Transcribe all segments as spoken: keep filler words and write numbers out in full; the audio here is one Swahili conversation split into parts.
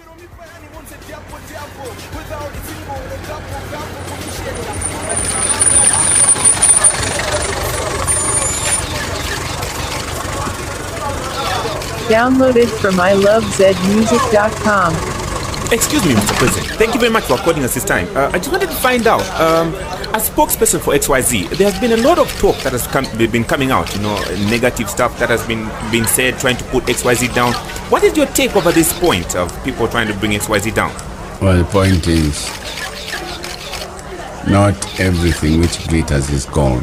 Downloaded from I love zed music dot com. Excuse me, Mister President. Thank you very much for according us this time. Uh, I just wanted to find out, um, as spokesperson for X Y Z, there has been a lot of talk that has come, been coming out, you know, negative stuff that has been been said, trying to put X Y Z down. What is your take over this point of people trying to bring X Y Z down? Well, the point is, not everything which glitters is gold.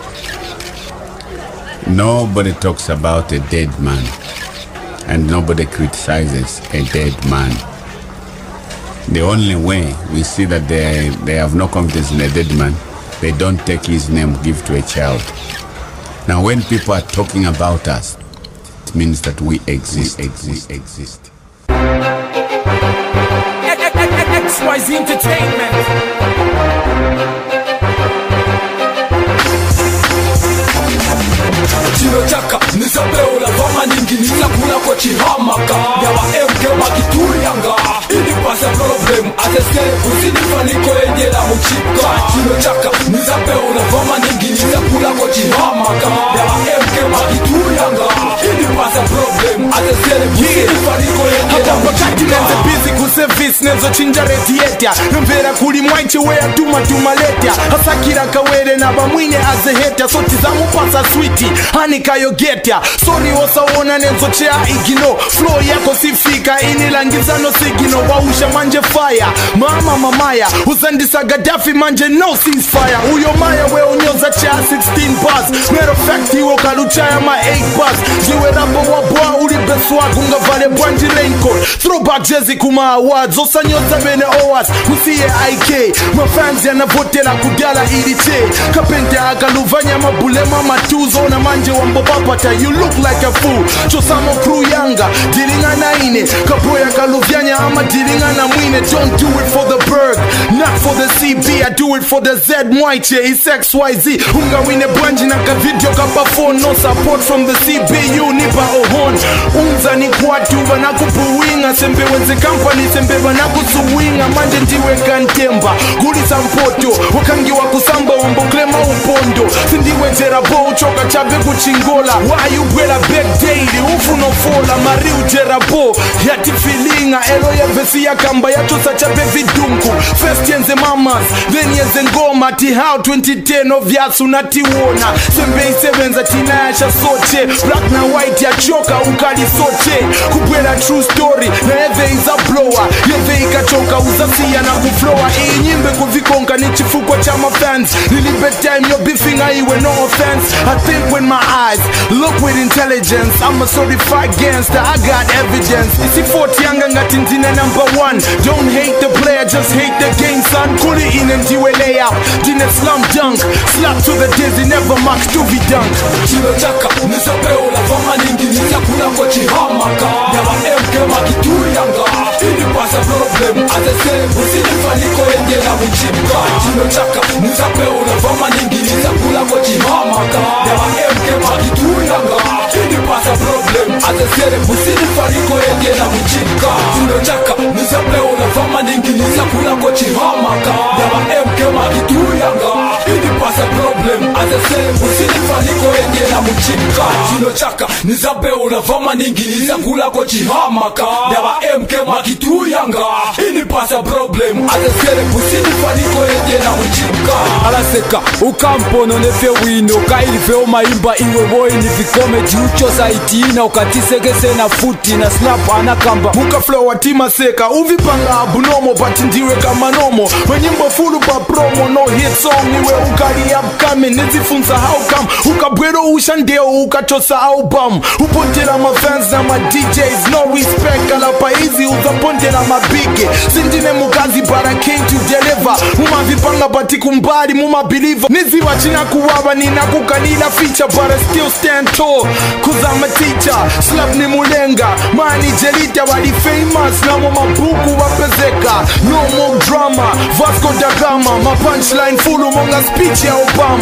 Nobody talks about a dead man, and nobody criticizes a dead man. The only way we see that they, they have no confidence in a dead man, they don't take his name, give to a child. Now when people are talking about us, it means that we exist, exist, exist. X Y Z Entertainment. Chino chaka nisapeula vama ningi nisakula kwa chihamaka Yawa emke makiturianga Ini pasa problem Atesele usinifaniko enjela mchipka Chino chaka nisapeula vama ningi nisakula kwa chihamaka Yawa emke makiturianga Ini pasa problem Atesele usinifaniko enjela mchipka Nenze busy kuservice nenzo chinja retietya Mvera kuli mwaiche wea tuma tuma letya Hasakira kawere na bamwine azeheta Soti za mupasa sweetie Hanika yo getya Sorry osa wona nenzo chea igino Flow yako sifika inilangiza no sigino Wausha manje fire Mama mamaya Uzandisa Gaddafi manje no ceasefire Uyo maya we unyoza chea sixteen bars Matter of fact hiwo kaluchaya ma eight bars Jiwe rapo wabwa uli beswa Gunga vale bwanji raincoat Throwback jezi kuma awards Osa nyoza bene owas Kusiye I K Mafans ya navotela kudala iliche Kapente akaluvanya mabulema matuzo Na manje wambopapata You look like a fool Chosamo crew yanga Dilinga na ine Kapoya kaluvyanya ama dilinga na mwine Don't do it for the berg Not for the C B I do it for the Z Mwaiche It's X Y Z Unga wine bwanji na ka video kapa phone No support from the C B U Nipa ohon Unza ni kuatuva na kupuwinga Sembe wenze company Sembe wana kusuwinga Manje ndiwe kantemba Gulisa mpoto Wakangiwa kusamba wamboklema upondo Sindiwe jerabo uchoka chabe kuchingola Why you bwela back daily Ufu no fola Mariu jerabo Yati filinga Elo ya vesi ya kamba Yato sacha bevi dunku First yenze mamas Then yenze ngoma Ti how twenty ten of yasu nati wona Sembe seven za tinayasha soche Black na white ya choka ukali soche Kubwela true story Na eve is a blower Yeve ikachoka uzasiya na kuflowa Iyi nyimbe kuvikonka ni chifuko cha mafans Nilibe time yo beefing iwe no offense I think with my eyes, look with intelligence I'm a certified gangster, I got evidence Isi forty yanga ngati ndine number one Don't hate the player, just hate the game son Kuli ine ndiwe layout, dine slam dunk Slap to the dizzy, never max to be dunk Chino chaka, nisapeula vama ningi nisakula kwa chihamaka Yawa emke makiturianga Ini pasa problem, atesele usinifaniko enjela mchipka Chino chaka, nisapeula vama ningi nisakula kwa chihamaka Yawa emke makiturianga Ini pasa problem, atesele usinifaniko enjela mchipka Chino chaka, nisapeula vama ningi nisakula kwa chihamaka Yawa emke makiturianga Ini pasa problem, atesele usinifaniko enjela mchipka Chino chaka, nisapeula vama ningi nisakula kwa chihamaka Yawa emke makiturianga Ini pasa problem, atesele usinifaniko enjela mchipka Alaseka, ukampono nefe wino Kailife omaimba iwe boy ni vikome Jucho saitina ukatisegese na futi na snap anakamba Muka flow atima seka Uvipanga abunomo but ndiwe kama nomo Wenyimbo fulu pa promo no hit song Niwe ukali upcoming Nizifunza how come Ukabwero ushandeo ukachosa album Upontela ma fans na ma D Js No respect kalapa easy uzapontela ma big Sindine mukazi but I came to deliver Muma vipanga bati kumbali muma believer Nizi wachina kuwaba nina kukalila feature But I still stand tall Cause I'm a teacher Slap ni mulenga Mani jelita wali famous Namo mabuku wapezeka No more drama Vasco da Gama Ma punchline fulu monga speech ya Obama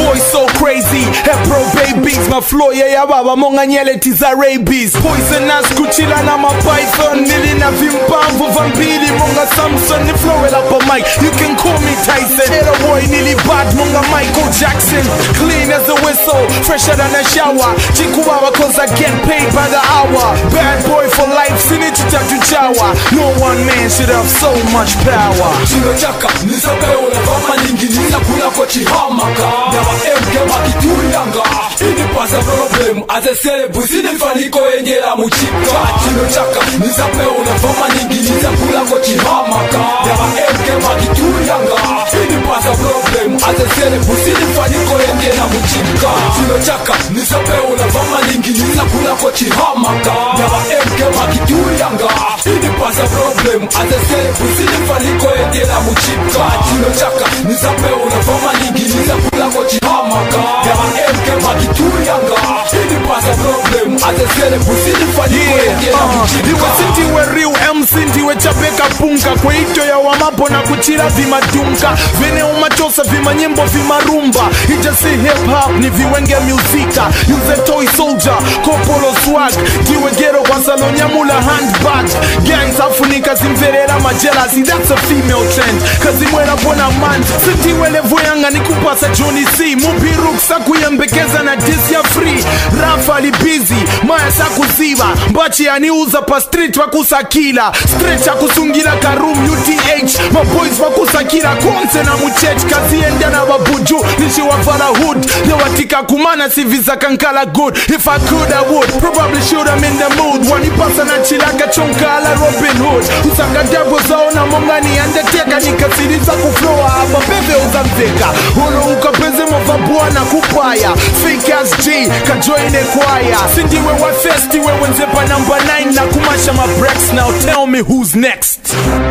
boy so crazy. Hepro babies, my flow yeah ya baba monga nyele tiza rabies. Poisonous kuchila na ma python. Nili na vimpamvu vampili monga Samson. Ni flow el up a mic, you can call me Tyson. Hero boy nili bad monga Michael Jackson. Clean as a whistle, fresher than a shower. Chikuwawa cause I get paid by the hour. Bad boy for life, sinichita tuchawa. No one man should have so much power. Chino chaka, nisapeo la vama nyingi nisa kuna kwa chihamaka. Never M K makituyanga. Ini pasa problem, aze celebu sinifaniko engela muchika. Chino chaka, nisapeo la vama nyingi nisa kuna kwa chihamaka. Never M K makituyanga. Ini pasa problem, aze celebu sinifaniko engela muchika. Chino chaka, nisapeo la vama nyingi nisa kuna kwa chihamaka. Never M K makituyanga. Ini pasa problem, aze celebu sinifaniko engela muchika. Chino chaka, nisapeo la vama nyingi nisa kuna kwa chihamaka. Never M K makituyanga. Ini pasa problem, aze celebu sinifaniko engela muchika. Iwe sinti we real M sinti we chapeka punka. Kwe ito ya wamapo na kuchira vima dunka. Vene umachosa vima nyimbo vima rumba. Ija si hip hop ni viwenge muzika. Use toy soldier, kopolo swag. Diwe gero kwa salonya mula handbag. Gangs afunika zimverera majelasi. That's a female trend. Kazi mwera bona man. Sinti wele voyanga ni kupasa Johnny C. Mubiruk sakuyembekeza na dis ya free. Rafa li busy, maya sakuziba. Mbachi aniuza pa street wakusakila. Street akusungira karum U T H. My boys wakusakila konse na muchech. Kazi enda na babuju nishi wafara hood. Newatika kumana si visa kankala good. If I could I would, probably should I'm in the mood. Wanipasa na chilaka chonka ala Robin Hood. Usanga dabo zaona mongani andeteka. Nikasiriza kuflowa hapa bebe uzamveka. Holo ukapeze mavabua na kupaya. Fake as G, kajoine kwaya. Sindiwe wa festi we wenzepa number nine. Na kumasha my breaks now, tell me who's next.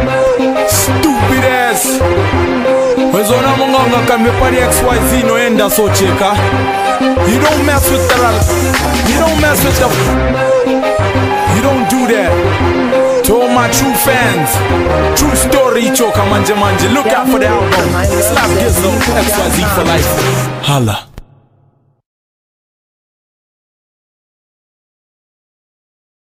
Stupid ass. Wezona monganga kamepari X Y Z no enda so cheka. You don't mess with the You don't mess with the You don't do that. To all my true fans, true story choka manje manje. Look out for the album. Slap Gizzo, X Y Z for life. Holla.